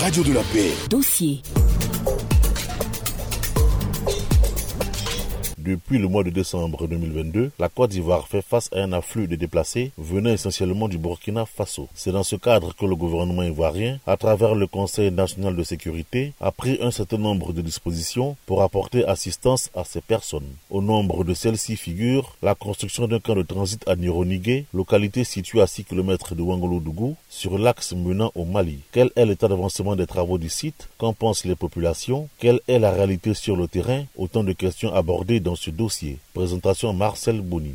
radio de la paix. Dossier. Depuis le mois de décembre 2022, la Côte d'Ivoire fait face à un afflux de déplacés venant essentiellement du Burkina Faso. C'est dans ce cadre que le gouvernement ivoirien, à travers le Conseil national de sécurité, a pris un certain nombre de dispositions pour apporter assistance à ces personnes. Au nombre de celles-ci figure la construction d'un camp de transit à Nironigué, localité située à 6 km de Ouangolodougou, sur l'axe menant au Mali. Quel est l'état d'avancement des travaux du site? Qu'en pensent les populations? Quelle est la réalité sur le terrain? Autant de questions abordées dans ce dossier. Présentation Marcel Boni.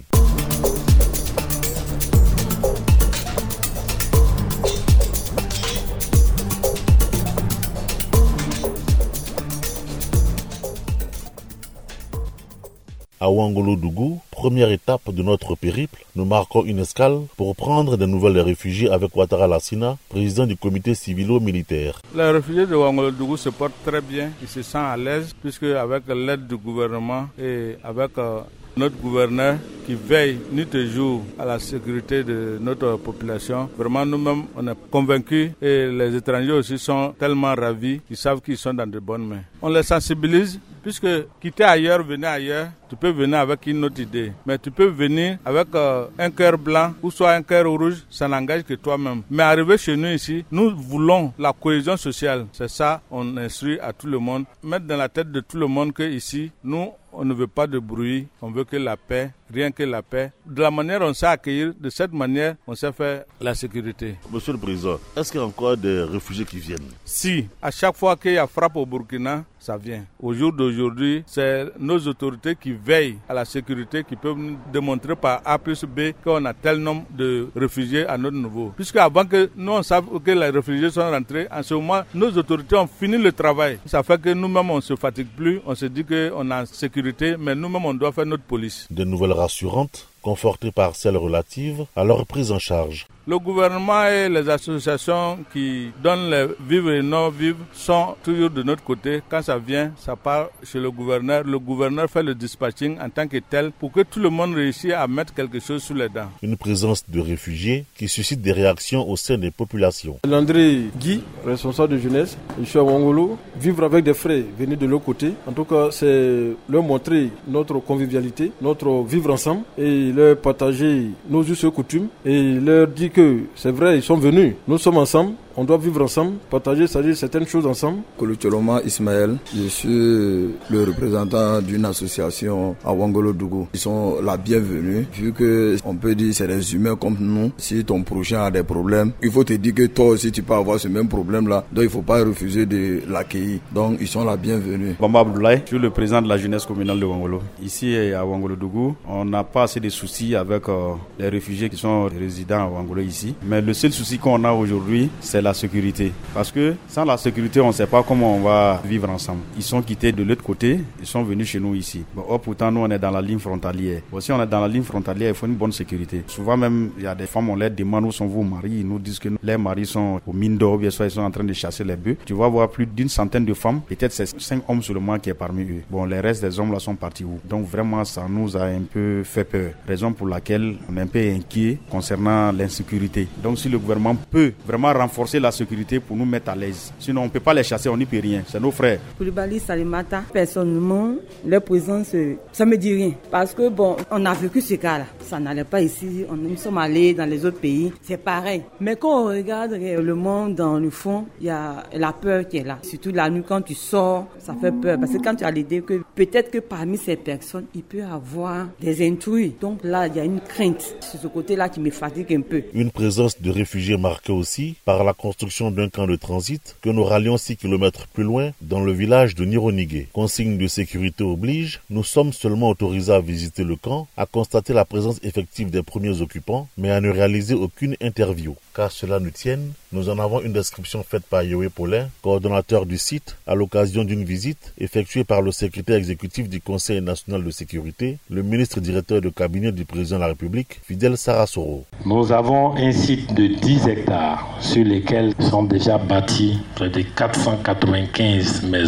À Ouangolodougou, première étape de notre périple, nous marquons une escale pour prendre des nouvelles des réfugiés avec Ouattara Lassina, président du comité civilo-militaire. Les réfugiés de Ouangolodougou se portent très bien, ils se sentent à l'aise, puisque avec l'aide du gouvernement et avec notre gouverneur qui veille nuit et jour à la sécurité de notre population. Vraiment, nous-mêmes, on est convaincus et les étrangers aussi sont tellement ravis, ils savent qu'ils sont dans de bonnes mains. On les sensibilise, puisque quitter ailleurs, venir ailleurs, tu peux venir avec une autre idée. Mais tu peux venir avec un cœur blanc ou soit un cœur rouge, ça n'engage que toi-même. Mais arriver chez nous ici, nous voulons la cohésion sociale. C'est ça, on instruit à tout le monde. Mettre dans la tête de tout le monde que ici, nous, on ne veut pas de bruit, on veut que la paix, rien que la paix. De la manière on sait accueillir, de cette manière on sait faire la sécurité. Monsieur le Président, est-ce qu'il y a encore des réfugiés qui viennent? Si, à chaque fois qu'il y a frappe au Burkina, ça vient. Au jour d'aujourd'hui, c'est nos autorités qui veillent à la sécurité qui peuvent nous démontrer par A plus B qu'on a tel nombre de réfugiés à notre niveau. Puisque avant que nous on sache que les réfugiés sont rentrés, en ce moment, nos autorités ont fini le travail. Ça fait que nous-mêmes on ne se fatigue plus, on se dit qu'on a sécurité, mais nous-mêmes on doit faire notre police. De nouvelles rassurantes, confortées par celles relatives à leur prise en charge. Le gouvernement et les associations qui donnent les vivres et non-vivres sont toujours de notre côté. Quand ça vient, ça part chez le gouverneur. Le gouverneur fait le dispatching en tant que tel pour que tout le monde réussisse à mettre quelque chose sous les dents. Une présence de réfugiés qui suscite des réactions au sein des populations. L'André Guy, responsable de jeunesse, je suis à Ouangolo. Vivre avec des frères venus de l'autre côté. En tout cas, c'est leur montrer notre convivialité, notre vivre ensemble et leur partager nos us et coutumes et leur dire que c'est vrai, ils sont venus, nous sommes ensemble, on doit vivre ensemble, partager, c'est-à-dire certaines choses ensemble. Kouloucholoma Ismaël, je suis le représentant d'une association à Ouangolodougou. Ils sont la bienvenue, vu que on peut dire c'est des humains comme nous. Si ton prochain a des problèmes, il faut te dire que toi aussi tu peux avoir ce même problème-là, donc il ne faut pas refuser de l'accueillir. Donc ils sont la bienvenue. Bamba Abdoulaye, je suis le président de la jeunesse communale de Ouangolo. Ici à Ouangolodougou, on n'a pas assez de soucis avec les réfugiés qui sont résidents à Ouangolo ici. Mais le seul souci qu'on a aujourd'hui, c'est la sécurité. Parce que sans la sécurité, on ne sait pas comment on va vivre ensemble. Ils sont quittés de l'autre côté, ils sont venus chez nous ici. Pourtant, nous, on est dans la ligne frontalière. Si on est dans la ligne frontalière, il faut une bonne sécurité. Souvent même, il y a des femmes, on leur demande où sont vos maris. Ils nous disent que leurs maris sont aux mines d'or, bien sûr, ils sont en train de chasser les bœufs. Tu vas voir plus d'une centaine de femmes. Peut-être c'est 5 hommes seulement qui est parmi eux. Les restes des hommes là sont partis où? Donc vraiment, ça nous a un peu fait peur. Raison pour laquelle on est un peu inquiet concernant l'insécurité. Donc si le gouvernement peut vraiment renforcer la sécurité pour nous mettre à l'aise. Sinon, on ne peut pas les chasser, on n'y peut rien. C'est nos frères. Koulibaly Salimata, personnellement, leur présence, ça me dit rien. Parce que on a vécu ce cas-là. Ça n'allait pas ici. Nous sommes allés dans les autres pays. C'est pareil. Mais quand on regarde le monde dans le fond, il y a la peur qui est là. Surtout la nuit, quand tu sors, ça fait peur. Parce que quand tu as l'idée que peut-être que parmi ces personnes, il peut y avoir des intrus. Donc là, il y a une crainte. C'est ce côté-là qui me fatigue un peu. Une présence de réfugiés marquée aussi par la construction d'un camp de transit que nous rallions 6 km plus loin dans le village de Nironigué. Consigne de sécurité oblige, nous sommes seulement autorisés à visiter le camp, à constater la présence effective des premiers occupants, mais à ne réaliser aucune interview. Qu'à cela nous tienne, nous en avons une description faite par Yoé Paulin, coordonnateur du site, à l'occasion d'une visite effectuée par le secrétaire exécutif du Conseil national de sécurité, le ministre directeur de cabinet du président de la République, Fidel Sarasoro. Nous avons un site de 10 hectares sur lesquels sont déjà bâties près de 495 maisons.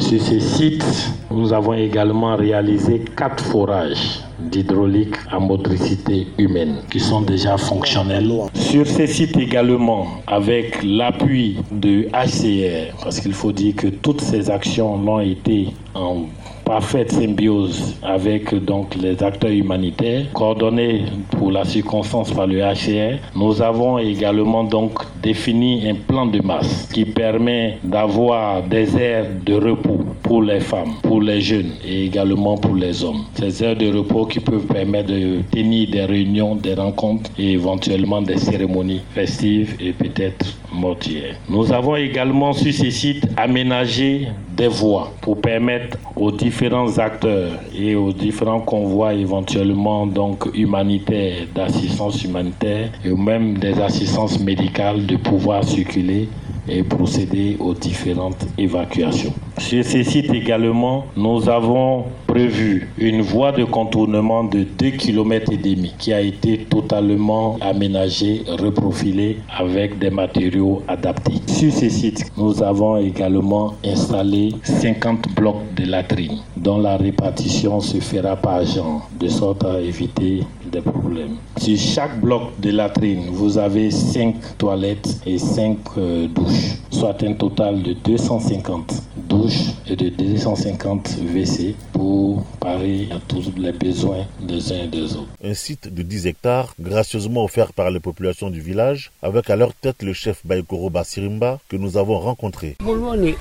Sur ces sites, nous avons également réalisé 4 forages d'hydraulique à motricité humaine qui sont déjà fonctionnels. Sur ces sites également, avec l'appui de HCR, parce qu'il faut dire que toutes ces actions l'ont été en parfaite symbiose avec donc les acteurs humanitaires, coordonnés pour la circonstance par le HCR. Nous avons également donc défini un plan de masse qui permet d'avoir des aires de repos pour les femmes, pour les jeunes et également pour les hommes. Ces aires de repos qui peuvent permettre de tenir des réunions, des rencontres et éventuellement des cérémonies festives et peut-être mortuaires. Nous avons également sur ces sites aménagé des voies pour permettre aux différents acteurs et aux différents convois éventuellement donc humanitaires, d'assistance humanitaire et même des assistances médicales de pouvoir circuler et procéder aux différentes évacuations. Sur ces sites également, nous avons prévu une voie de contournement de 2,5 km qui a été totalement aménagée, reprofilée avec des matériaux adaptés. Sur ces sites, nous avons également installé 50 blocs de latrines dont la répartition se fera par genre, de sorte à éviter des problèmes. Sur chaque bloc de latrine, vous avez 5 toilettes et 5 douches, soit un total de 250 douches et de 250 WC pour parer à tous les besoins des uns et des autres. Un site de 10 hectares, gracieusement offert par les populations du village, avec à leur tête le chef Baïkoro Bassirimba que nous avons rencontré. Nous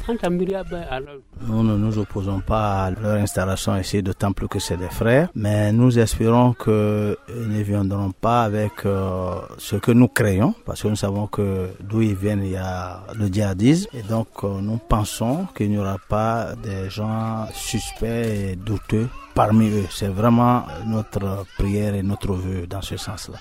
ne nous opposons pas à leur installation ici, d'autant plus que c'est des frères, mais nous espérons qu'ils ne viendront pas avec ce que nous créons, parce que nous savons que d'où ils viennent, il y a le djihadisme, et donc nous pensons qu'il n'y aura pas des gens suspects et douteux parmi eux. C'est vraiment notre prière et notre vœu dans ce sens-là.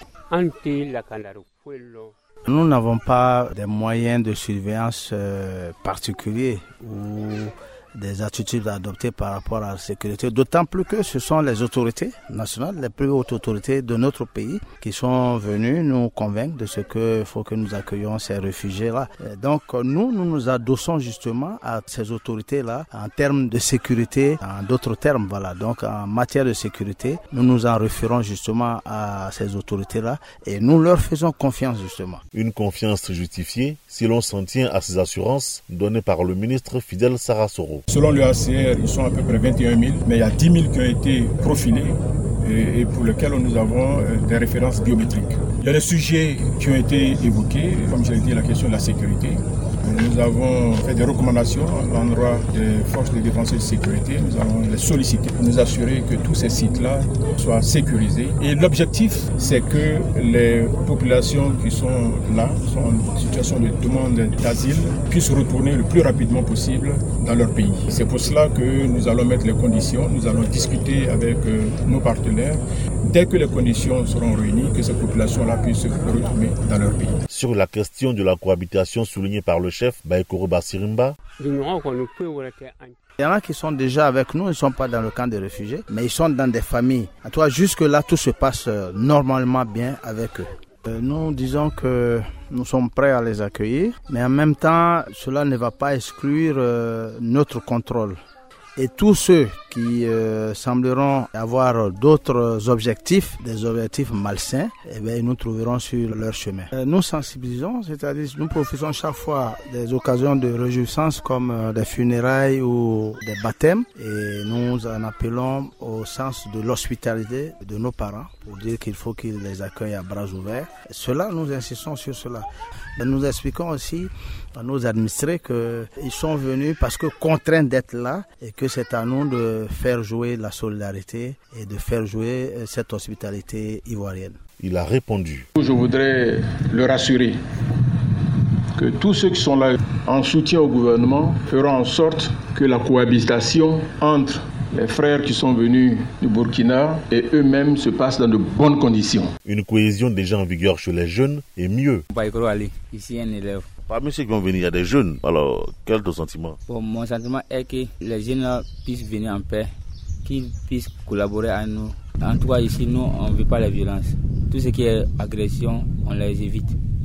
Nous n'avons pas des moyens de surveillance particuliers ou des attitudes adoptées par rapport à la sécurité, d'autant plus que ce sont les autorités nationales, les plus hautes autorités de notre pays qui sont venues nous convaincre de ce qu'il faut que nous accueillions ces réfugiés-là. Donc nous nous adossons justement à ces autorités-là en termes de sécurité, en d'autres termes, voilà. Donc en matière de sécurité, nous nous en référons justement à ces autorités-là et nous leur faisons confiance justement. Une confiance justifiée si l'on s'en tient à ces assurances données par le ministre Fidel Sarasoro. Selon le HCR, ils sont à peu près 21 000, mais il y a 10 000 qui ont été profilés et pour lesquels nous avons des références biométriques. Il y a des sujets qui ont été évoqués, comme je l'ai dit, la question de la sécurité. Nous avons fait des recommandations à l'endroit des forces de défense et de sécurité. Nous allons les solliciter pour nous assurer que tous ces sites-là soient sécurisés. Et l'objectif, c'est que les populations qui sont là, sont en situation de demande d'asile, puissent retourner le plus rapidement possible dans leur pays. C'est pour cela que nous allons mettre les conditions, nous allons discuter avec nos partenaires. Dès que les conditions seront réunies, que ces populations-là puissent retourner dans leur pays. Sur la question de la cohabitation soulignée par le chef Baïkoro Bassirimba, il y en a qui sont déjà avec nous, ils ne sont pas dans le camp des réfugiés, mais ils sont dans des familles. En tout cas, jusque-là, tout se passe normalement bien avec eux. Nous disons que nous sommes prêts à les accueillir, mais en même temps, cela ne va pas exclure notre contrôle. Et tous ceux qui sembleront avoir d'autres objectifs, des objectifs malsains, eh bien, nous trouverons sur leur chemin. Nous sensibilisons, c'est-à-dire nous profitons chaque fois des occasions de réjouissance comme des funérailles ou des baptêmes et nous en appelons au sens de l'hospitalité de nos parents pour dire qu'il faut qu'ils les accueillent à bras ouverts. Et cela, nous insistons sur cela. Et nous expliquons aussi à nos administrés qu'ils sont venus parce que contraints d'être là et que c'est à nous de faire jouer la solidarité et de faire jouer cette hospitalité ivoirienne. Il a répondu. Je voudrais le rassurer que tous ceux qui sont là en soutien au gouvernement feront en sorte que la cohabitation entre les frères qui sont venus du Burkina et eux-mêmes se passent dans de bonnes conditions. Une cohésion déjà en vigueur chez les jeunes est mieux. Baïkoro Ali, ici un élève. Parmi ceux qui vont venir, il y a des jeunes. Alors, quel est ton sentiment? Mon sentiment est que les jeunes puissent venir en paix, qu'ils puissent collaborer avec nous. En tout cas, ici, nous, on ne veut pas la violence. Tout ce qui est agression, on les évite.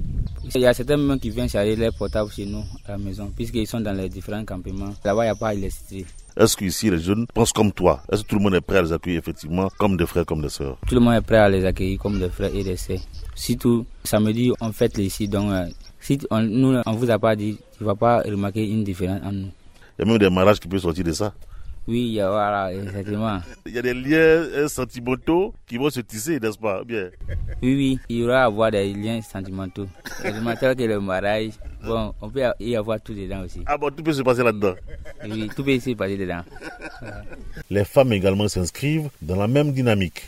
Il y a certains même qui viennent charger les portables chez nous à la maison, puisqu'ils sont dans les différents campements. Là-bas, il n'y a pas d'électricité. Est-ce qu'ici, les jeunes pensent comme toi? Est-ce que tout le monde est prêt à les accueillir effectivement comme des frères, comme des sœurs? Tout le monde est prêt à les accueillir comme des frères et des sœurs. Surtout, samedi, on fête ici, donc si nous, on vous a pas dit, tu ne vas pas remarquer une différence entre nous. Il y a même des mariages qui peuvent sortir de ça. Oui, voilà, exactement. Il y a des liens sentimentaux qui vont se tisser, n'est-ce pas? Bien. Oui, il y aura à avoir des liens sentimentaux. Que le mariage, bon, on peut y avoir tout dedans aussi. Ah bon, tout peut se passer là-dedans? Oui, tout peut se passer dedans. Les femmes également s'inscrivent dans la même dynamique.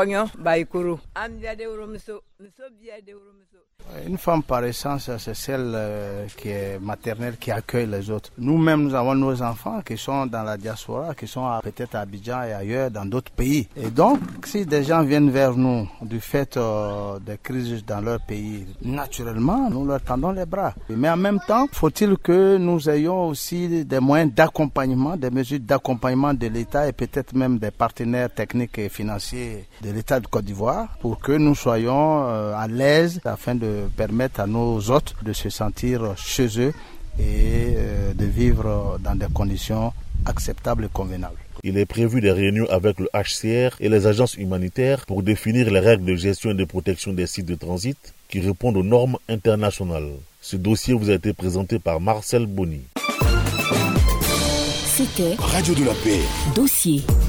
Une femme par essence, c'est celle qui est maternelle, qui accueille les autres. Nous-mêmes, nous avons nos enfants qui sont dans la diaspora, qui sont peut-être à Abidjan et ailleurs, dans d'autres pays. Et donc, si des gens viennent vers nous du fait des crises dans leur pays, naturellement, nous leur tendons les bras. Mais en même temps, faut-il que nous ayons aussi des moyens d'accompagnement, des mesures d'accompagnement de l'État et peut-être même des partenaires techniques et financiers de l'État de Côte d'Ivoire pour que nous soyons à l'aise afin de permettre à nos hôtes de se sentir chez eux et de vivre dans des conditions acceptables et convenables. Il est prévu des réunions avec le HCR et les agences humanitaires pour définir les règles de gestion et de protection des sites de transit qui répondent aux normes internationales. Ce dossier vous a été présenté par Marcel Boni. C'était Radio de la Paix. Dossier.